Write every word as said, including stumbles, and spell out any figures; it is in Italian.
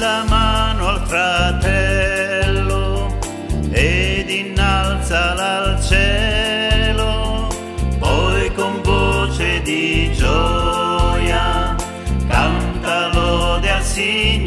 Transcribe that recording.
la mano al fratello ed innalzala al cielo, poi con voce di gioia canta lode al Signore.